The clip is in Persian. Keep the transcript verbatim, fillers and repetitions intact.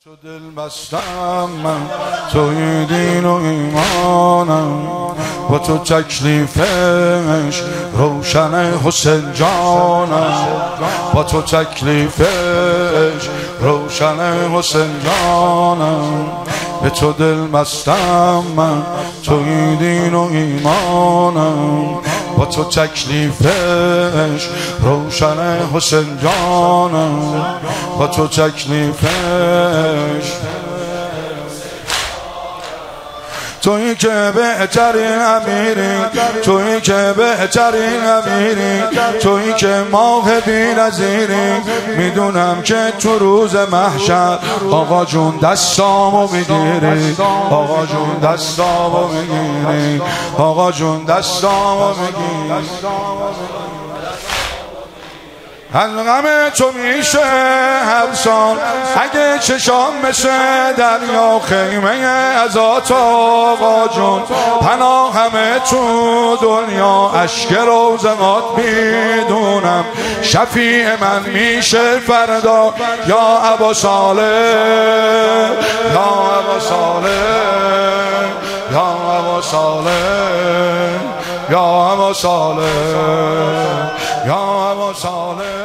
تو دل بستم من، توی دین و ایمانم، با تو تکلیفش روشن حسین جانم، با تو تکلیفش روشن حسین جانم. به تو دل بستم من، توی دین و ایمانم، با تو تکلیفش روشن حسین جانم، با تو تکلیفش. تویی که بهترین امیری، تویی که بهترین امیری، تویی که ماه بی‌نظیری. میدونم که تو روز محشر آقا جون دستامو میگیری، آقا جون دستامو میگیری، آقا جون دستامو میگیری. از غم تو میشه هر سال اگه چشام مثل دریا، خیمه از آقا جون پناه همه تو دنیا. اشک روزنات میدونم شفیع من میشه فردا. یا ابا صالح، یا ابا صالح، یا ابا صالح، یا ابا صالح، یا ابا صالح.